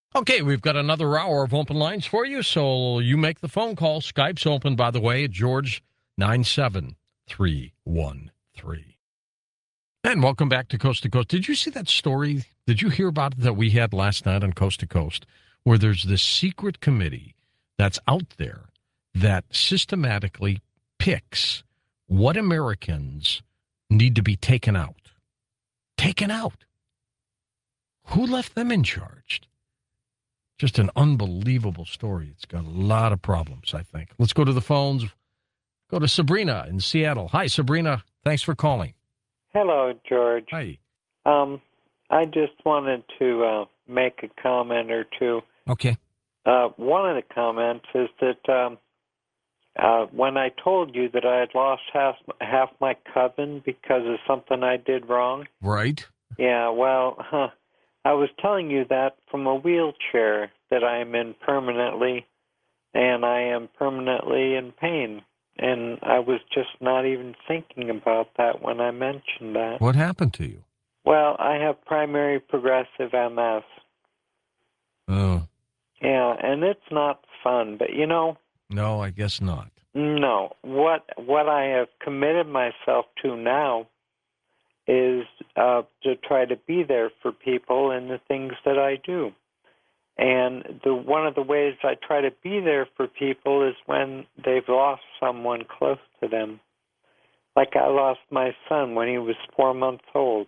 Okay, we've got another hour of open lines for you, so you make the phone call. Skype's open, by the way, at George97313. And welcome back to Coast to Coast. Did you see that story? Did you hear about it that we had last night on Coast to Coast, where there's this secret committee that's out there that systematically picks what Americans need to be taken out? Taken out. Who left them in charge? Just an unbelievable story. It's got a lot of problems, I think. Let's go to the phones. Go to Sabrina in Seattle. Hi, Sabrina. Thanks for calling. Hello, George. Hi. I just wanted to make a comment or two. Okay. One of the comments is that when I told you that I had lost half my coven because of something I did wrong. Right. Yeah, well, I was telling you that from a wheelchair that I am in permanently, and I am permanently in pain. And I was just not even thinking about that when I mentioned that. What happened to you? Well, I have primary progressive MS. Oh. Yeah, and it's not fun, but No, I guess not. no. What I have committed myself to now is to try to be there for people in the things that I do. And one of the ways I try to be there for people is when they've lost someone close to them. Like I lost my son when he was 4 months old.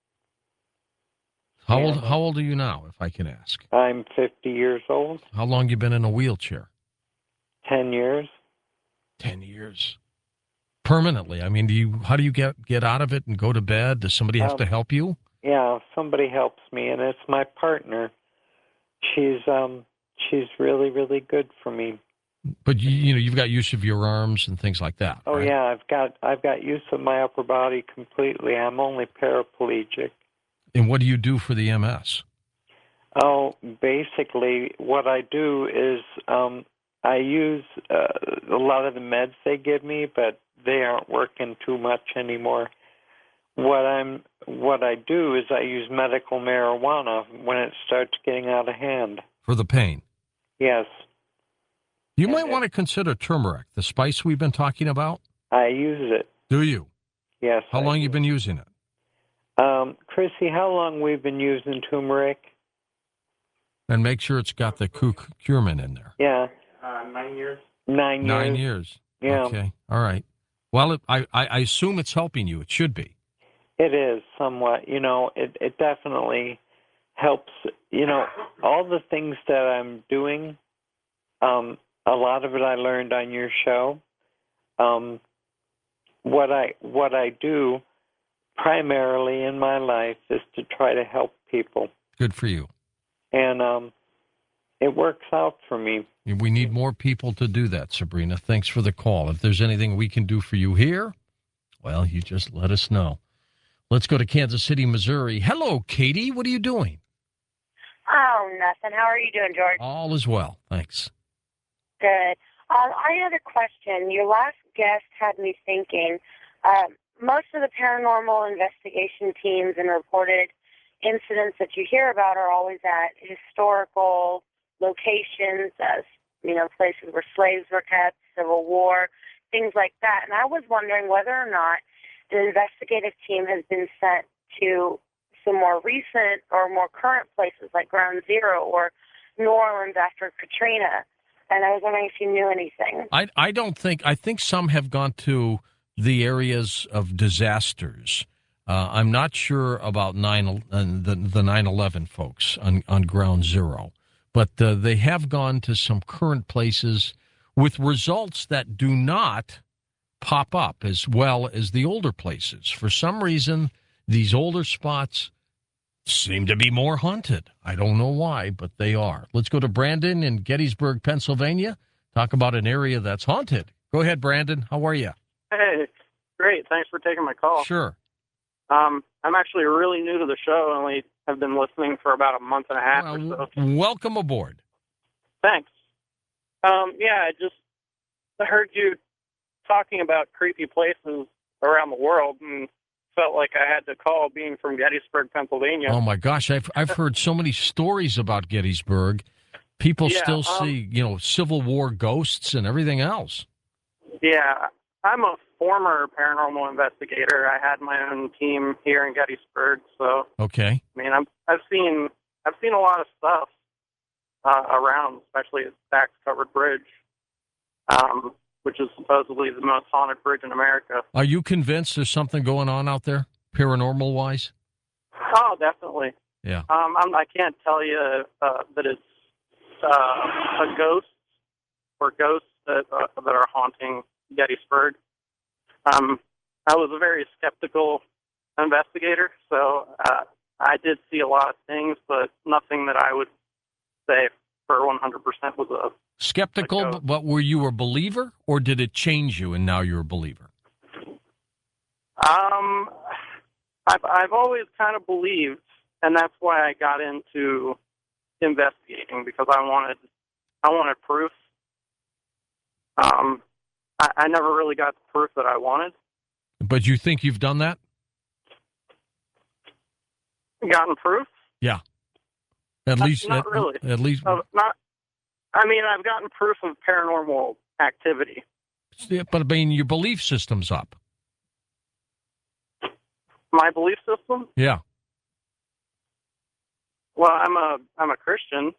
How old are you now, if I can ask? I'm 50 years old. How long you been in a wheelchair? 10 years. 10 years. Permanently. I mean, how do you get out of it and go to bed? Does somebody have to help you? Yeah, somebody helps me, and it's my partner. She's really, really good for me. But you've got use of your arms and things like that. Oh, right? yeah, I've got use of my upper body completely. I'm only paraplegic. And what do you do for the MS? Oh, basically, what I do is I use a lot of the meds they give me, but they aren't working too much anymore. What I do is I use medical marijuana when it starts getting out of hand. For the pain? Yes. You might want to consider turmeric, the spice we've been talking about. I use it. Do you? Yes. How long you been using it? Chrissy, how long we've been using turmeric? And make sure it's got the curcumin in there. Yeah. 9 years. 9 years. 9 years. Yeah. Okay. All right. Well, I assume it's helping you. It should be. It is somewhat. It definitely helps. All the things that I'm doing, a lot of it I learned on your show. What I do primarily in my life is to try to help people. Good for you. And it works out for me. We need more people to do that, Sabrina. Thanks for the call. If there's anything we can do for you here, well, you just let us know. Let's go to Kansas City, Missouri. Hello, Katie. What are you doing? Oh, nothing. How are you doing, George? All is well. Thanks. Good. I had a question. Your last guest had me thinking. Most of the paranormal investigation teams and reported incidents that you hear about are always at historical locations, as places where slaves were kept, Civil War, things like that. And I was wondering whether or not the investigative team has been sent to some more recent or more current places like Ground Zero or New Orleans after Katrina. And I was wondering if you knew anything. I think some have gone to the areas of disasters. I'm not sure about the 9/11 folks on Ground Zero, but they have gone to some current places with results that do not pop up as well as the older places. For some reason, these older spots seem to be more haunted. I don't know why, but they are. Let's go to Brandon in Gettysburg, Pennsylvania. Talk about an area that's haunted. Go ahead, Brandon. How are you? Hey, great. Thanks for taking my call. Sure. I'm actually really new to the show. I only have been listening for about a month and a half or so. Welcome aboard. Thanks. I heard you talking about creepy places around the world, and felt like I had to call, being from Gettysburg, Pennsylvania. Oh my gosh, I've heard so many stories about Gettysburg. People still see, Civil War ghosts and everything else. Yeah, I'm a former paranormal investigator. I had my own team here in Gettysburg, so Okay. I mean, I've seen a lot of stuff around, especially at Stax Covered Bridge, which is supposedly the most haunted bridge in America. Are you convinced there's something going on out there, paranormal wise? Oh, definitely. Yeah. I can't tell you that it's a ghost or ghosts that are haunting Gettysburg. I was a very skeptical investigator, so I did see a lot of things, but nothing that I would say for 100% was a Skeptical, but were you a believer, or did it change you and now you're a believer? I've always kind of believed, and that's why I got into investigating, because I wanted proof. I never really got the proof that I wanted. But you think you've done that? Gotten proof? Yeah. At least, not really. At least, not. I mean, I've gotten proof of paranormal activity. But I mean, your belief system's up. My belief system? Yeah. Well, I'm a Christian.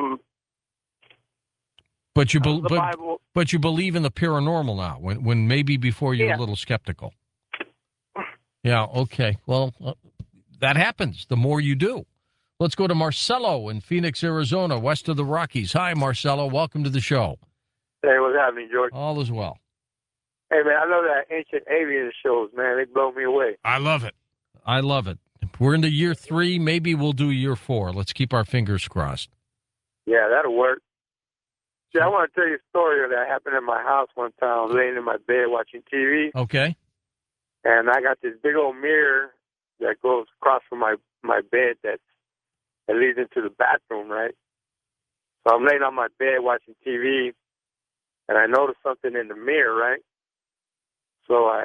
But you the Bible. But you believe in the paranormal now, when maybe before you were a little skeptical. Yeah. Okay. Well, that happens. The more you do. Let's go to Marcelo in Phoenix, Arizona, west of the Rockies. Hi, Marcelo. Welcome to the show. Hey, what's happening, George? All is well. Hey, man, I love that Ancient Alien shows, man. They blow me away. I love it. I love it. We're into year 3. Maybe we'll do year 4. Let's keep our fingers crossed. Yeah, that'll work. See, I want to tell you a story that happened in my house one time. I was laying in my bed watching TV. Okay. And I got this big old mirror that goes across from my bed that leads into the bathroom, right? So I'm laying on my bed watching TV, and I noticed something in the mirror, right? So I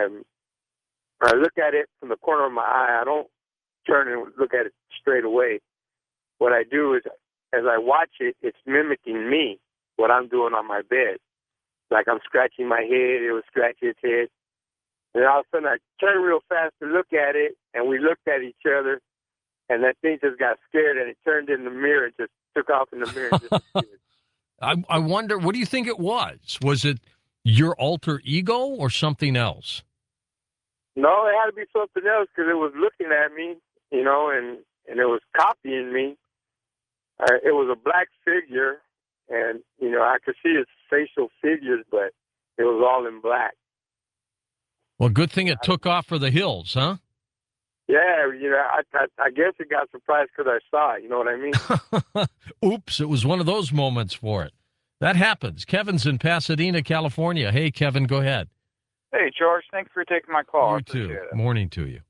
look at it from the corner of my eye. I don't turn and look at it straight away. What I do is, as I watch it, it's mimicking me, what I'm doing on my bed. Like I'm scratching my head, it was scratching its head. And all of a sudden I turned real fast to look at it, and we looked at each other, and that thing just got scared, and it turned in the mirror and just took off in the mirror. And disappeared. I wonder, what do you think it was? Was it your alter ego or something else? No, it had to be something else, because it was looking at me, and it was copying me. It was a black figure, and, I could see its facial figures, but it was all in black. Well, good thing it took off for the hills, huh? Yeah, I guess it got surprised because I saw it, you know what I mean? Oops, it was one of those moments for it. That happens. Kevin's in Pasadena, California. Hey, Kevin, go ahead. Hey, George, thanks for taking my call. You too. Morning to you.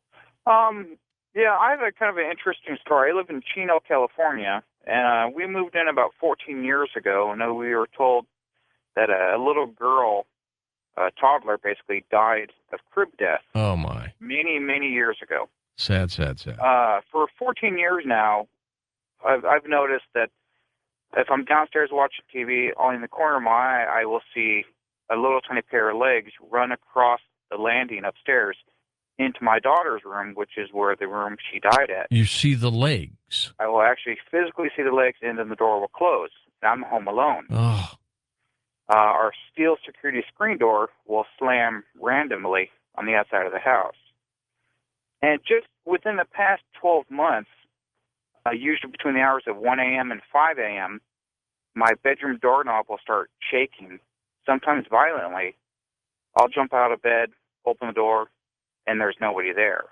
Yeah, I have a kind of an interesting story. I live in Chino, California, and we moved in about 14 years ago, and we were told that a little girl, a toddler, basically died of crib death. Oh, my. Many, many years ago. Sad, sad, sad. For 14 years now, I've noticed that if I'm downstairs watching TV, in the corner of my eye, I will see a little tiny pair of legs run across the landing upstairs into my daughter's room, which is where the room she died at. You see the legs? I will actually physically see the legs, and then the door will close. I'm home alone. Oh. Our steel security screen door will slam randomly on the outside of the house. And just within the past 12 months, usually between the hours of 1 a.m. and 5 a.m., my bedroom doorknob will start shaking, sometimes violently. I'll jump out of bed, open the door, and there's nobody there.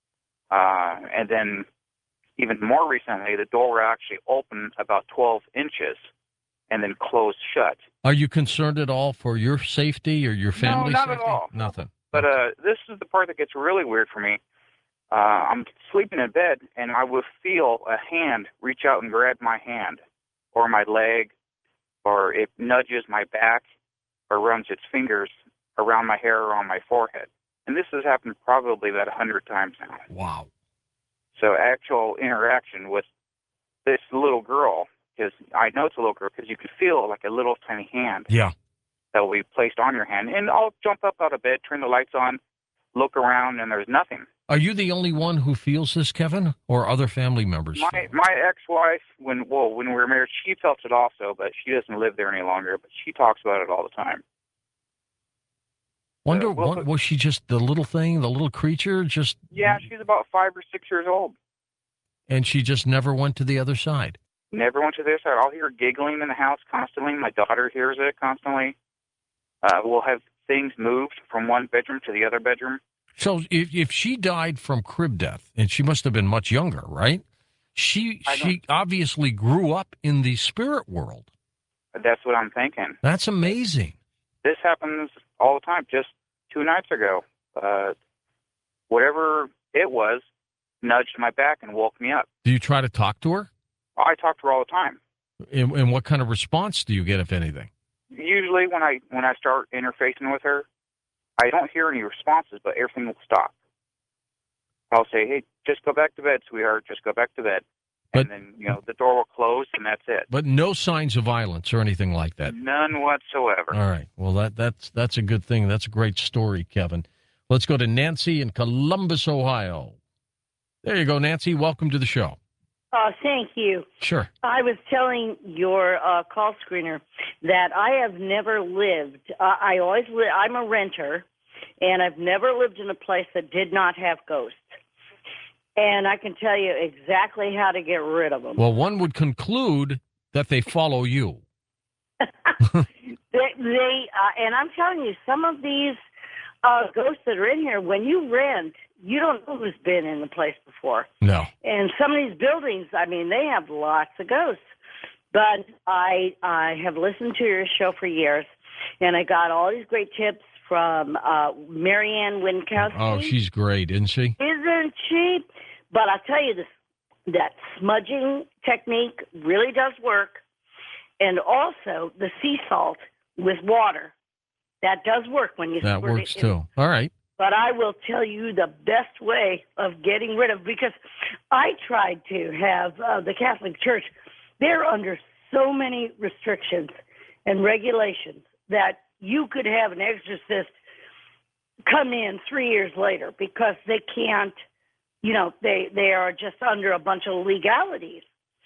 And then even more recently, the door will actually open about 12 inches and then close shut. Are you concerned at all for your safety or your family's safety? No, not at all. Nothing. But this is the part that gets really weird for me. I'm sleeping in bed, and I will feel a hand reach out and grab my hand or my leg, or it nudges my back or runs its fingers around my hair or on my forehead. And this has happened probably about 100 times now. Wow. So actual interaction with this little girl, because I know it's a little girl, because you can feel like a little tiny hand Yeah. that will be placed on your hand. And I'll jump up out of bed, turn the lights on, look around, and there's nothing. Are you the only one who feels this, Kevin, or other family members? My ex-wife, when we were married, she felt it also, but she doesn't live there any longer. But she talks about it all the time. Was she just the little thing, the little creature? Just yeah, she's about 5 or 6 years old, and she just never went to the other side. Never went to the other side. I'll hear giggling in the house constantly. My daughter hears it constantly. We'll have things moved from one bedroom to the other bedroom. So if she died from crib death, and she must have been much younger, right? She obviously grew up in the spirit world. That's what I'm thinking. That's amazing. This happens all the time. Just 2 nights ago, whatever it was nudged my back and woke me up. Do you try to talk to her? I talk to her all the time. And what kind of response do you get, if anything? Usually when I start interfacing with her, I don't hear any responses, but everything will stop. I'll say, hey, just go back to bed, sweetheart. Just go back to bed. And then, the door will close, and that's it. But no signs of violence or anything like that? None whatsoever. All right. Well, that's a good thing. That's a great story, Kevin. Let's go to Nancy in Columbus, Ohio. There you go, Nancy. Welcome to the show. Thank you. Sure. I was telling your call screener that I have never lived. I'm a renter, and I've never lived in a place that did not have ghosts. And I can tell you exactly how to get rid of them. Well, one would conclude that they follow you. And I'm telling you, some of these ghosts that are in here, when you rent, you don't know who's been in the place before. No. And some of these buildings, I mean, they have lots of ghosts. But I have listened to your show for years, and I got all these great tips from Marianne Winkowski. Oh, she's great, isn't she? Isn't she? But I'll tell you this, that smudging technique really does work. And also the sea salt with water. That does work when you That squirt works it in. too. All right. But I will tell you the best way of getting rid of, because I tried to have the Catholic Church, they're under so many restrictions and regulations that you could have an exorcist come in 3 years later because they can't, they are just under a bunch of legalities.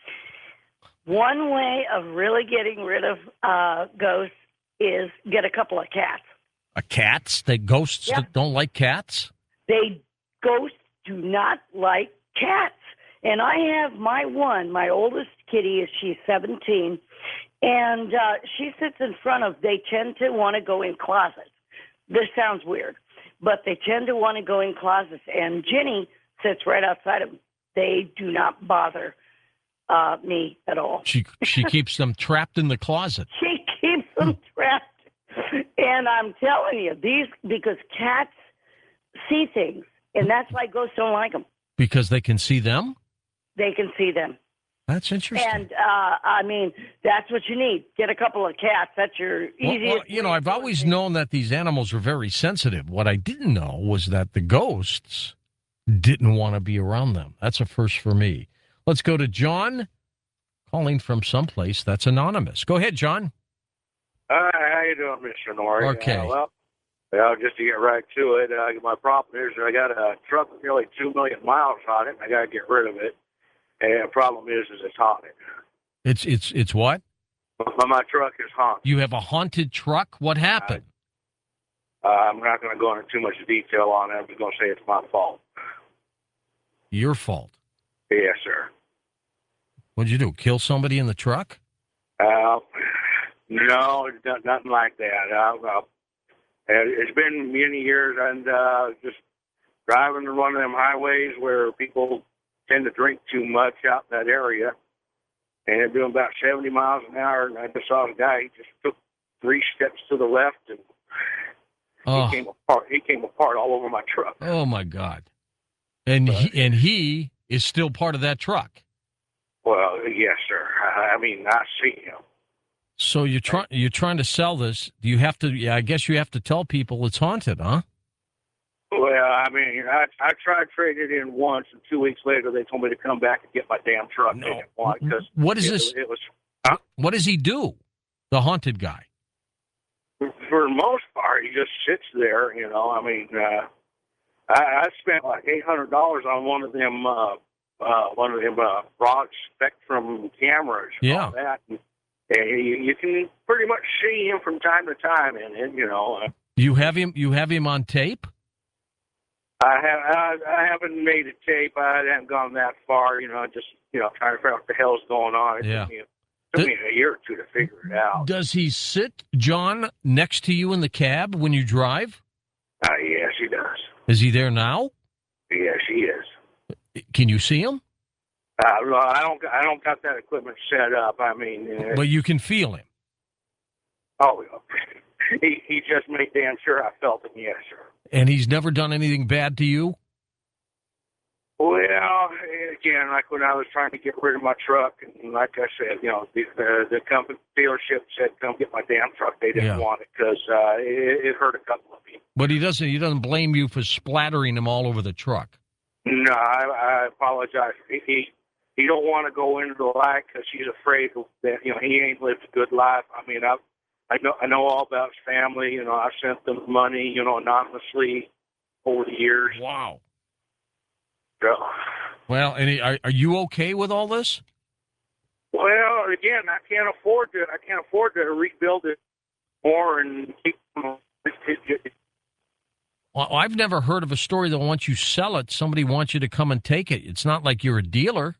One way of really getting rid of ghosts is get a couple of cats. Cats? Ghosts Yeah. that don't like cats? Ghosts do not like cats. And I have my oldest kitty, she's 17, and she sits in front of, they tend to want to go in closets. This sounds weird, but they tend to want to go in closets. And Jenny sits right outside of them. They do not bother me at all. She keeps them trapped in the closet. She keeps them trapped. And I'm telling you, because cats see things, and that's why ghosts don't like them. Because they can see them? They can see them. That's interesting. And, that's what you need. Get a couple of cats. That's your easiest. Well, I've always known that these animals are very sensitive. What I didn't know was that the ghosts didn't want to be around them. That's a first for me. Let's go to John, calling from someplace that's anonymous. Go ahead, John. Hi, how you doing, Mr. Norrie? Okay. Just to get right to it, my problem is I got a truck with nearly 2 million miles on it, and I got to get rid of it. And the problem is it's haunted. It's what? My truck is haunted. You have a haunted truck? What happened? I'm not going to go into too much detail on it. I'm just going to say it's my fault. Your fault. Yes, sir. What'd you do? Kill somebody in the truck? No, nothing like that. It's been many years, and just driving on one of them highways where people tend to drink too much out in that area, and doing about 70 miles an hour, and I just saw a guy, he just took 3 steps to the left, and he came apart. He came apart all over my truck. Oh, my God. And he is still part of that truck? Well, yes, sir. I mean, I see him. So you're trying to sell this. Do you have to? Yeah, I guess you have to tell people it's haunted, huh? Well, I mean, I tried trading it in once, and 2 weeks later they told me to come back and get my damn truck. No. They didn't want it because What is this? It was What does he do? The haunted guy. for the most part he just sits there. You know, I mean, I spent like $800 on one of them broad spectrum cameras. And Yeah. all that. And you can pretty much see him from time to time in it. You know. You have him on tape? I haven't made a tape. I haven't gone that far. You know, just trying to figure out what the hell's going on. It took me a year or two to figure it out. Does he sit, John, next to you in the cab when you drive? Yes, he does. Is he there now? Yes, he is. Can you see him? Well, I don't got that equipment set up. I mean, But you can feel him. oh, he just made damn sure I felt him. Yes, sir. And he's never done anything bad to you? Well, again, like when I was trying to get rid of my truck, and like I said, the company dealership said, "Come get my damn truck." They didn't want it because it hurt a couple of people. But he doesn't blame you for splattering him all over the truck. No, I apologize. He don't want to go into the light because he's afraid that he ain't lived a good life. I mean, I know all about his family. I sent them money, anonymously over the years. Wow. So, Well, and are you okay with all this? well, again, I can't afford to rebuild it more and keep. Well, I've never heard of a story that once you sell it, somebody wants you to come and take it. It's not like you're a dealer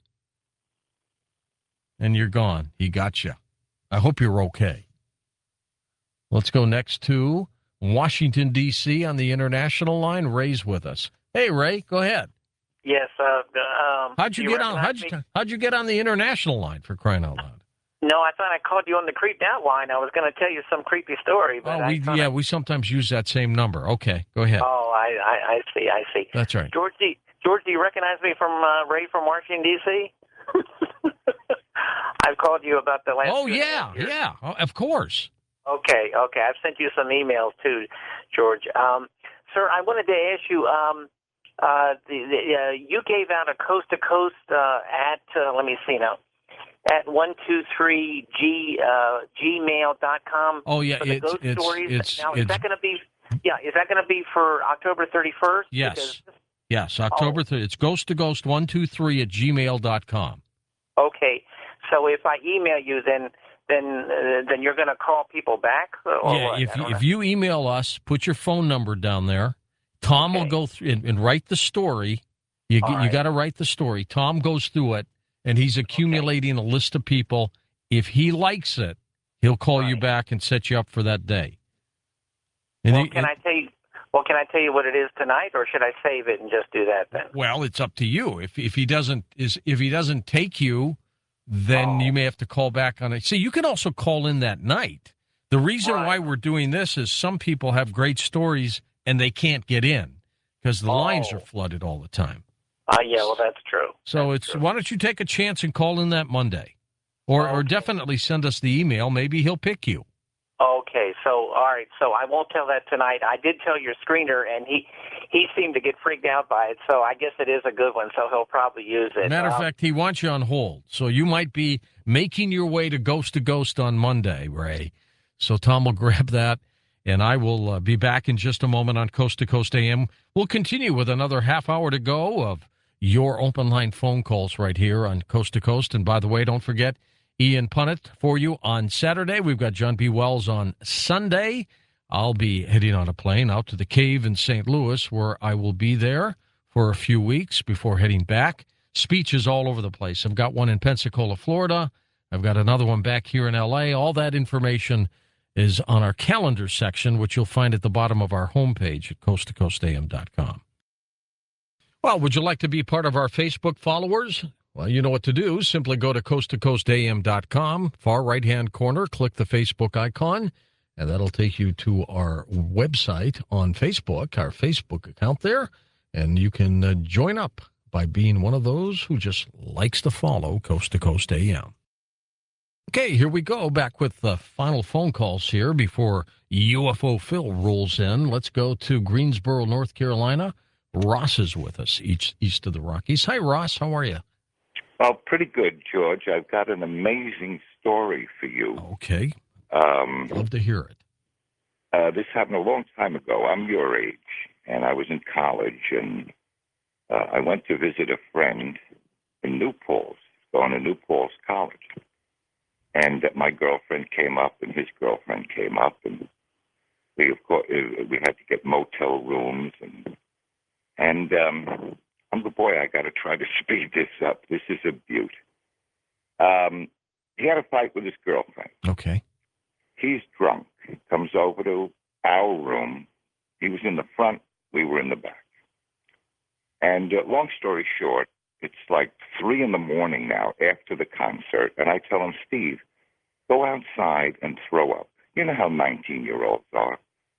and you're gone. He got you. I hope you're okay. Let's go next to Washington, D.C. on the international line. Ray's with us. Hey, Ray, go ahead. Yes. How'd you get on? How'd you get on the international line, for crying out loud? No, I thought I called you on the creeped out line. I was going to tell you some creepy story, but we sometimes use that same number. Okay, go ahead. Oh, I see. That's right. George, do you recognize me from Ray from Washington D.C.? I've called you about the last. Oh yeah. Oh, of course. Okay. I've sent you some emails too, George. Sir, I wanted to ask you. You gave out a coast to coast at. Let me see now. At 123 gmail.com. Oh yeah, for the ghost stories. Is that going to be? Yeah, is that going to be for October 31st? Yes. Yes, October 30th. It's ghost to ghost 123 at gmail.com. Okay, so if I email you, then you're going to call people back? Or yeah, what? if you email us, put your phone number down there. Tom will go through and write the story. You got to write the story. Tom goes through it, and he's accumulating a list of people. If he likes it, he'll call you back and set you up for that day. And can I tell you what it is tonight, or should I save it and just do that then? Well, it's up to you. If he doesn't take you, then you may have to call back on it. See, you can also call in that night. The reason why we're doing this is some people have great stories and they can't get in because the lines are flooded all the time. Yeah, well, that's true. So why don't you take a chance and call in that Monday, or definitely send us the email. Maybe he'll pick you. Okay, so all right, so I won't tell that tonight. I did tell your screener, and he seemed to get freaked out by it. So I guess it is a good one. So he'll probably use it. Matter of fact, he wants you on hold, so you might be making your way to Ghost on Monday, Ray. So Tom will grab that, and I will be back in just a moment on Coast to Coast AM. We'll continue with another half hour to go of your open line phone calls right here on Coast to Coast. And by the way, don't forget Ian Punnett for you on Saturday. We've got John B. Wells on Sunday. I'll be heading on a plane out to the Cave in St. Louis, where I will be there for a few weeks before heading back. Speeches all over the place. I've got one in Pensacola, Florida. I've got another one back here in L.A. All that information is on our calendar section, which you'll find at the bottom of our homepage at coasttocoastam.com. Well, would you like to be part of our Facebook followers? Well, you know what to do. Simply go to coasttocoastam.com, far right-hand corner, click the Facebook icon, and that'll take you to our website on Facebook, our Facebook account there, and you can join up by being one of those who just likes to follow Coast to Coast AM. Okay, here we go. Back with the final phone calls here before UFO Phil rolls in. Let's go to Greensboro, North Carolina. Ross is with us, east of the Rockies. Hi, Ross. How are you? Well, pretty good, George. I've got an amazing story for you. Okay. Love to hear it. This happened a long time ago. I'm your age, and I was in college, and I went to visit a friend in New Paltz, going to New Paltz College. And my girlfriend came up, and his girlfriend came up, and we, of course, we had to get motel rooms, and I'm the boy. I got to try to speed this up. This is a beaut. He had a fight with his girlfriend. Okay. He's drunk. He comes over to our room. He was in the front. We were in the back. And long story short, it's like 3 a.m. now after the concert. And I tell him, Steve, go outside and throw up. You know how 19-year-olds are.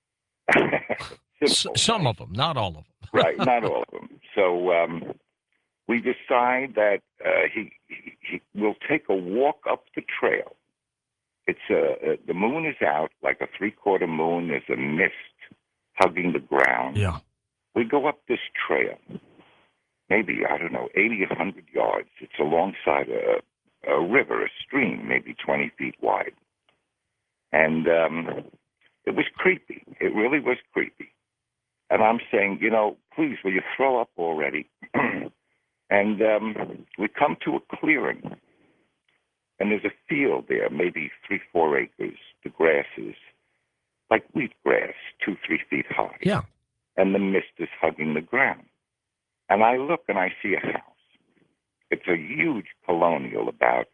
Some of them, not all of them. Right, not all of them. So we decide that he will take a walk up the trail. It's the moon is out, like a 3/4 moon. There's a mist hugging the ground. Yeah. We go up this trail, maybe, 80, 100 yards. It's alongside a river, a stream, maybe 20 feet wide. And it was creepy. It really was creepy. And I'm saying, please, will you throw up already? And we come to a clearing. And there's a field there, maybe 3-4 acres. The grass is like wheatgrass, 2-3 feet high. Yeah. And the mist is hugging the ground. And I look and I see a house. It's a huge colonial about,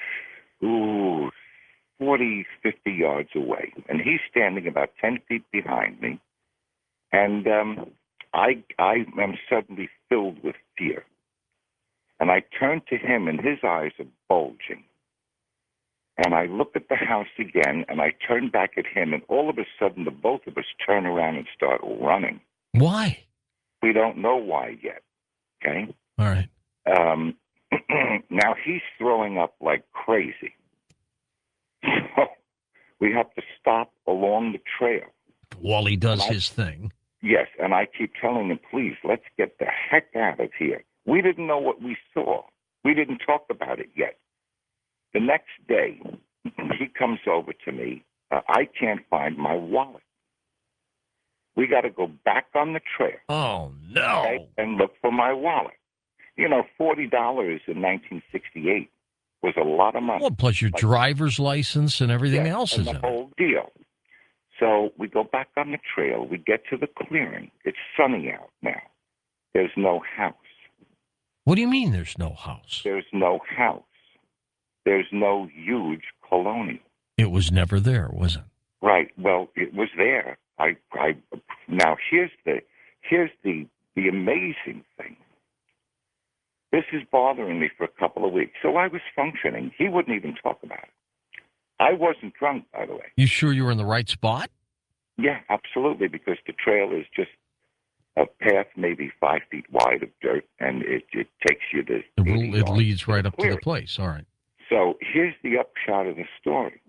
40, 50 yards away. And he's standing about 10 feet behind me. And I am suddenly filled with fear. And I turn to him, and his eyes are bulging. And I look at the house again, and I turn back at him, and all of a sudden, the both of us turn around and start running. Why? We don't know why yet, okay? All right. Now, he's throwing up like crazy. So we have to stop along the trail. While he does his thing. Yes, and I keep telling him, please, let's get the heck out of here. We didn't know what we saw. We didn't talk about it yet. The next day, he comes over to me. I can't find my wallet. We got to go back on the trail. Oh, no. Okay, and look for my wallet. $40 in 1968 was a lot of money. Well, plus your driver's license and everything else and is the in whole deal. So we go back on the trail. We get to the clearing. It's sunny out now. There's no house. What do you mean there's no house? There's no house. There's no huge colonial. It was never there, was it? Right. Well, it was there. Now here's the amazing thing. This is bothering me for a couple of weeks. So I was functioning. He wouldn't even talk about it. I wasn't drunk, by the way. You sure you were in the right spot? Yeah, absolutely, because the trail is just a path maybe 5 feet wide of dirt, and it takes you to... It leads right up to the place. All right. So here's the upshot of the story.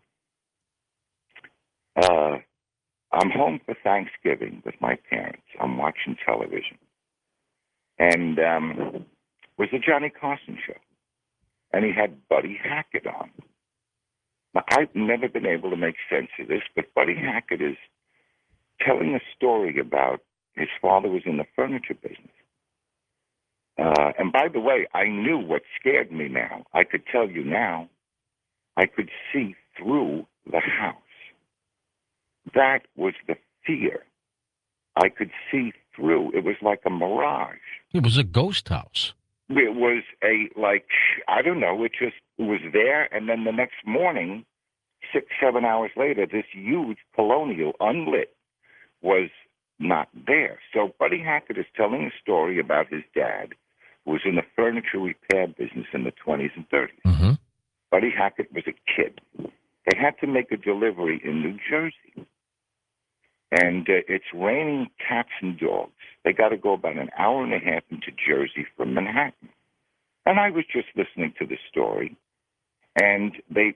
I'm home for Thanksgiving with my parents. I'm watching television. And it was the Johnny Carson show. And he had Buddy Hackett on. Now, I've never been able to make sense of this, but Buddy Hackett is telling a story about his father was in the furniture business. And by the way, I knew what scared me now. I could tell you now, I could see through the house. That was the fear. I could see through. It was like a mirage. It was a ghost house. It was I don't know, it was there, and then the next morning, 6-7 hours later, this huge colonial, unlit, was not there. So Buddy Hackett is telling a story about his dad, who was in the furniture repair business in the 20s and 30s. Mm-hmm. Buddy Hackett was a kid. They had to make a delivery in New Jersey. And it's raining cats and dogs. They got to go about an hour and a half into Jersey from Manhattan. And I was just listening to the story. And they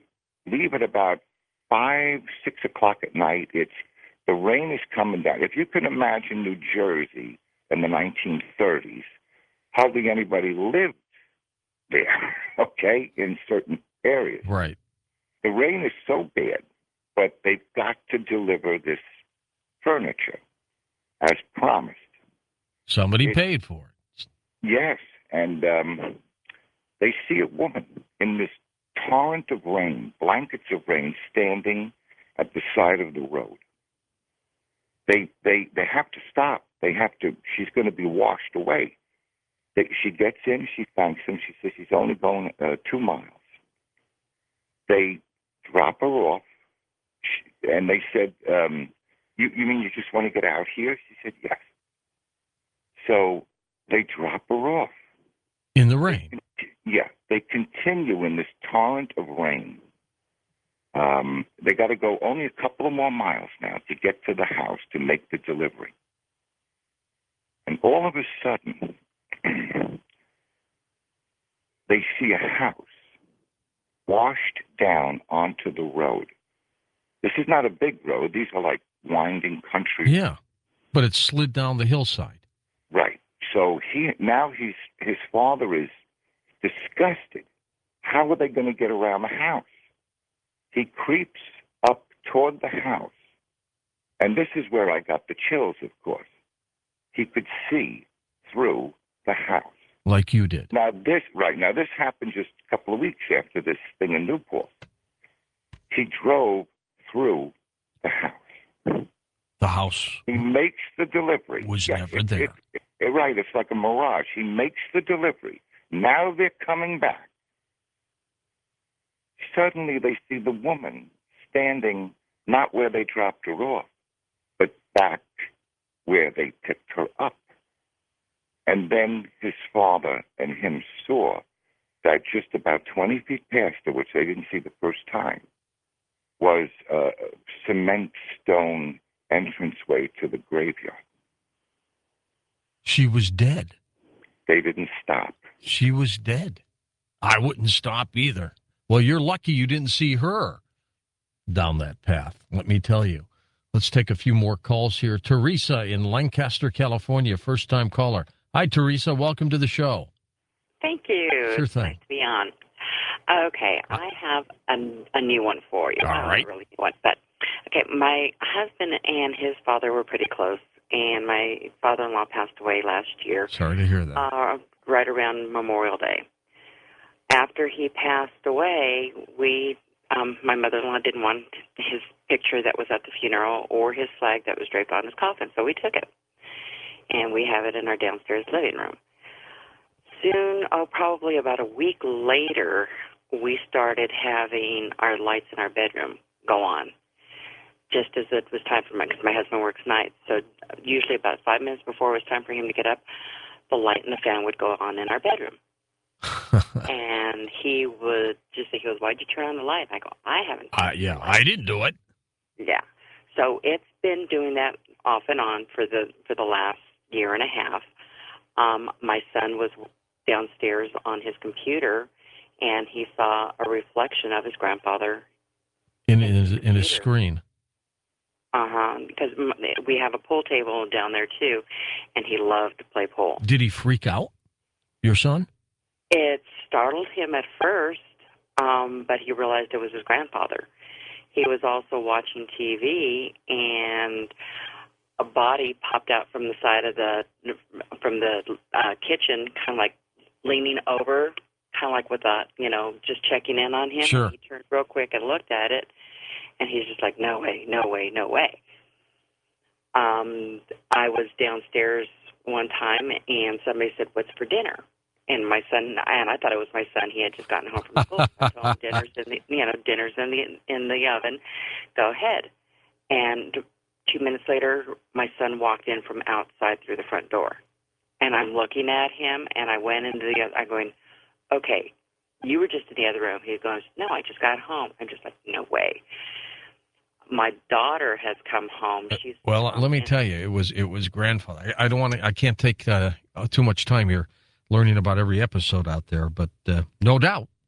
leave at about 5, 6 o'clock at night. The rain is coming down. If you can imagine New Jersey in the 1930s, hardly anybody lived there, okay, in certain areas. Right. The rain is so bad, but they've got to deliver this furniture as promised. Somebody paid for it. Yes, and they see a woman in this torrent of rain, blankets of rain, standing at the side of the road. They have to stop. They have to. She's going to be washed away. She gets in. She thanks him. She says she's only going 2 miles. They drop her off, and they said, "You mean you just want to get out here?" She said, "Yes." So they drop her off in the rain. Yeah, they continue in this torrent of rain. They got to go only a couple of more miles now to get to the house to make the delivery. And all of a sudden, they see a house washed down onto the road. This is not a big road. These are like winding country. Yeah, but it slid down the hillside. Right. So his father is disgusted. How are they going to get around the house? He creeps up toward the house, and this is where I got the chills, of course. He could see through the house. Like you did. Now this happened just a couple of weeks after this thing in Newport. He drove through the house. The house. He makes the delivery. Was never there. Right, it's like a mirage. He makes the delivery. Now they're coming back. Suddenly they see the woman standing not where they dropped her off, but back where they picked her up. And then his father and him saw that just about 20 feet past her, which they didn't see the first time, was a cement stone entranceway to the graveyard. She was dead. They didn't stop. She was dead. I wouldn't stop either. Well, you're lucky you didn't see her down that path, let me tell you. Let's take a few more calls here. Teresa in Lancaster, California, first-time caller. Hi, Teresa. Welcome to the show. Thank you. Sure thing. Nice to be on. Okay, I have a new one for you. All right. Not really new one, but okay. My husband and his father were pretty close, and my father-in-law passed away last year. Sorry to hear that. Right around Memorial Day. After he passed away, my mother-in-law didn't want his picture that was at the funeral or his flag that was draped on his coffin, so we took it. And we have it in our downstairs living room. Soon, probably about a week later, we started having our lights in our bedroom go on, just as it was time for because my husband works nights. So usually about 5 minutes before it was time for him to get up, the light and the fan would go on in our bedroom. And he would just say, "Why'd you turn on the light?" And I go, "I haven't." Yeah, I didn't do it. Yeah. So it's been doing that off and on for the last year and a half. My son was downstairs on his computer, and he saw a reflection of his grandfather in his screen. Because we have a pool table down there too, and he loved to play pool. Did he freak out, your son? It startled him at first, but he realized it was his grandfather. He was also watching TV, and a body popped out from the side of the kitchen, kind of like leaning over, kind of like with just checking in on him. Sure. He turned real quick and looked at it, and he's just like, "No way, no way, no way." I was downstairs one time, and somebody said, "What's for dinner?" And my son, and I thought it was my son. He had just gotten home from school. I told him dinner's in the oven. Go ahead. And 2 minutes later, my son walked in from outside through the front door, and I'm looking at him. And I went into I'm going, "Okay, you were just in the other room." He goes, "No, I just got home." I'm just like, "No way." My daughter has come home. Let me tell you, it was grandfather. I can't take too much time here learning about every episode out there, but no doubt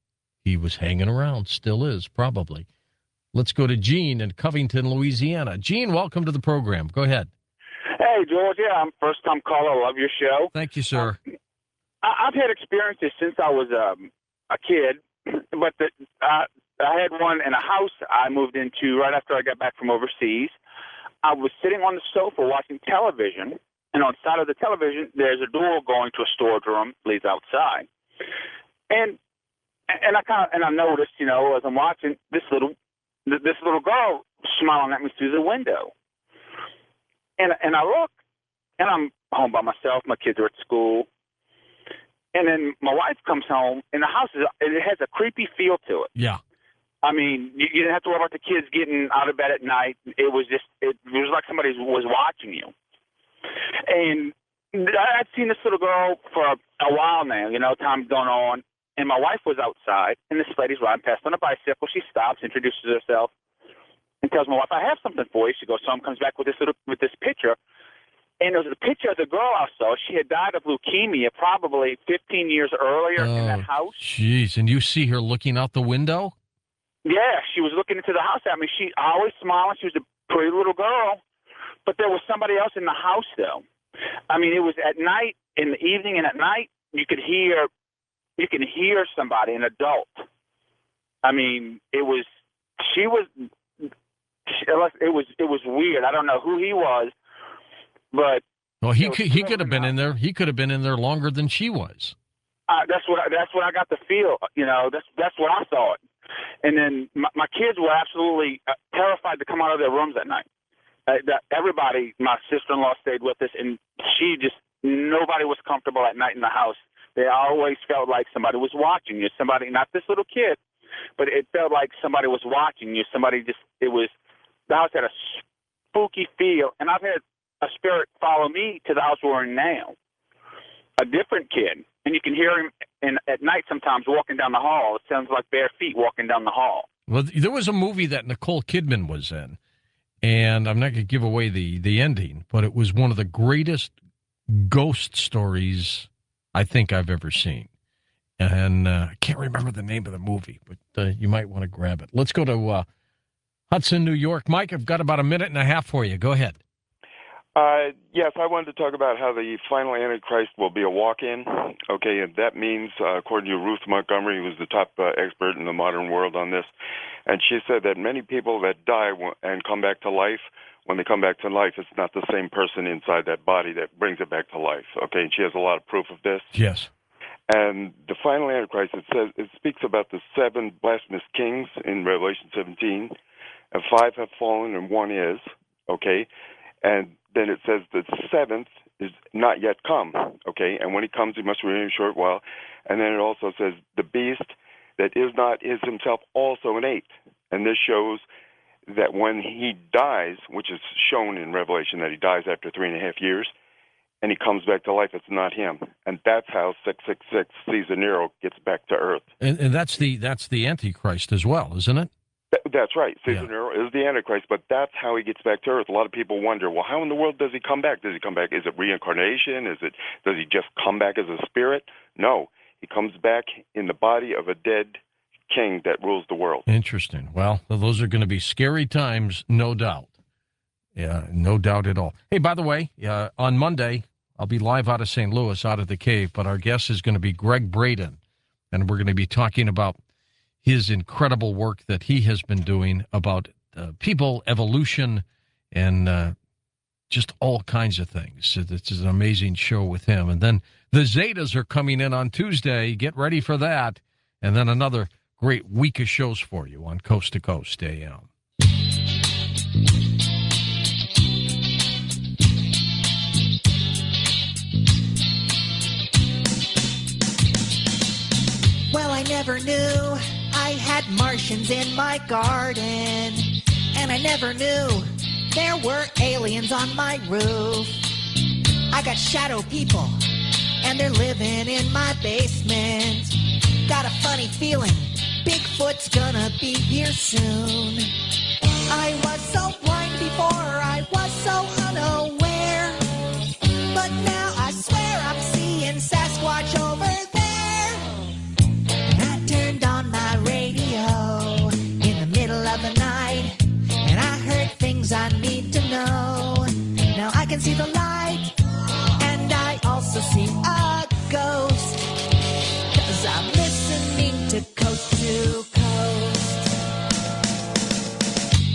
he was hanging around, still is, probably. Let's go to Gene in Covington, Louisiana. Gene, welcome to the program. Go ahead. Hey, George. Yeah, I'm first-time caller. Love your show. Thank you, sir. I've had experiences since I was a kid, but I had one in a house I moved into right after I got back from overseas. I was sitting on the sofa watching television, and on the side of the television, there's a door going to a storage room, leads outside. And I noticed, as I'm watching, this little girl smiling at me through the window. And I look, and I'm home by myself. My kids are at school. And then my wife comes home, and the house it has a creepy feel to it. Yeah. I mean, you didn't have to worry about the kids getting out of bed at night. It was like somebody was watching you. And I'd seen this little girl for a while now, time's going on. And my wife was outside, and this lady's riding past on a bicycle. She stops, introduces herself, and tells my wife, "I have something for you." She goes, comes back with this picture. And it was a picture of the girl I saw. She had died of leukemia probably 15 years earlier in that house. Jeez, and you see her looking out the window? Yeah, she was looking into the house at me. She always smiling. She was a pretty little girl. But there was somebody else in the house, though. I mean, it was at night, in the evening, and at night, you can hear somebody, an adult. I mean, it was weird. I don't know who he was, but well, he could have been in there. He could have been in there longer than she was. That's what I got to feel. That's what I thought. And then my kids were absolutely terrified to come out of their rooms at night. Everybody, my sister-in-law stayed with us, and nobody was comfortable at night in the house. They always felt like somebody was watching you. Somebody, not this little kid, but it felt like somebody was watching you. The house had a spooky feel. And I've had a spirit follow me to the house we're in now. A different kid. And you can hear him at night sometimes walking down the hall. It sounds like bare feet walking down the hall. Well, there was a movie that Nicole Kidman was in, and I'm not going to give away the ending, but it was one of the greatest ghost stories I think I've ever seen. And I can't remember the name of the movie, but you might want to grab it. Let's go to Hudson, New York. Mike, I've got about a minute and a half for you. Go ahead. Yes, I wanted to talk about how the final Antichrist will be a walk-in. Okay, and that means, according to Ruth Montgomery, who was the top expert in the modern world on this, and she said that many people that die and come back to life, when they come back to life, it's not the same person inside that body that brings it back to life. Okay, and she has a lot of proof of this. Yes. And the final Antichrist, it speaks about the 7 blasphemous kings in Revelation 17, and 5 have fallen and 1 is, okay? And then it says the 7th is not yet come, okay? And when he comes, he must remain a short while. And then it also says the beast that is not is himself also an 8th. And this shows that when he dies, which is shown in Revelation that he dies after 3.5 years, and he comes back to life, it's not him. And that's how 666 Caesar Nero gets back to Earth. And that's the Antichrist as well, isn't it? That's right. Caesar Nero is the Antichrist, but that's how he gets back to Earth. A lot of people wonder, well, how in the world does he come back? Does he come back? Is it reincarnation? Does he just come back as a spirit? No. He comes back in the body of a dead king that rules the world. Interesting. Well, those are going to be scary times, no doubt. Yeah, no doubt at all. Hey, by the way, on Monday, I'll be live out of St. Louis, out of the cave, but our guest is going to be Greg Braden, and we're going to be talking about his incredible work that he has been doing about people, evolution, and just all kinds of things. So this is an amazing show with him. And then the Zetas are coming in on Tuesday. Get ready for that. And then another great week of shows for you on Coast to Coast AM. Well, I never knew I had Martians in my garden, and I never knew there were aliens on my roof. I got shadow people, and they're living in my basement. Got a funny feeling Bigfoot's gonna be here soon. I was so blind before, I was so unaware, but now I swear I'm seeing Sasquatch over there. I turned on my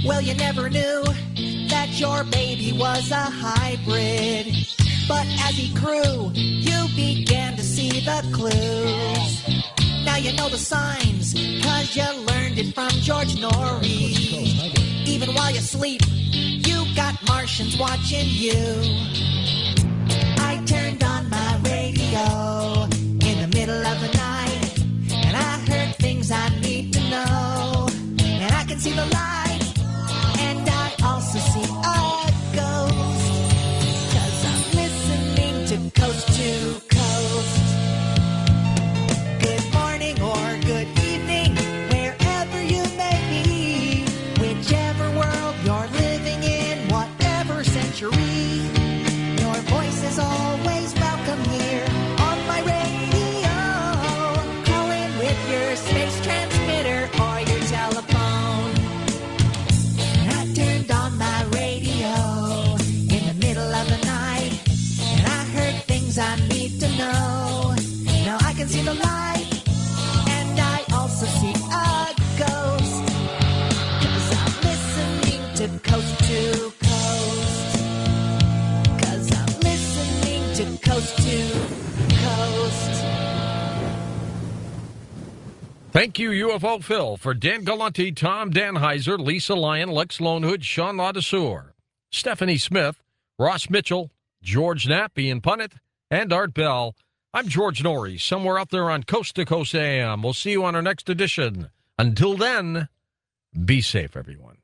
Well, you never knew that your baby was a hybrid. But as he grew, you began to see the clues. Now you know the signs, 'cause you learned it from George Norrie. Even while you sleep, you got Martians watching you. I turned on my radio in the middle of the night, and I heard things I need to know. And I can see the light, and I also see a ghost, 'cause I'm listening to Coast to Coast. Good morning or good evening, wherever you may be, whichever world you're living in, whatever century, your voice is always welcome here on my radio. Call in with your space transmitter or your telephone. And I turned on my radio in the middle of the night, and I heard things I need to know. Now I can see the light, and I also see a ghost, 'cause I'm listening to Coast to Coast. 'Cause I'm listening to Coast to Coast. Thank you, UFO Phil, for Dan Galante, Tom Danheiser, Lisa Lyon, Lex Lonehood, Sean Ladesseur, Stephanie Smith, Ross Mitchell, George Knapp, Ian Punnett, and Art Bell. I'm George Norrie, somewhere out there on Coast to Coast AM. We'll see you on our next edition. Until then, be safe, everyone.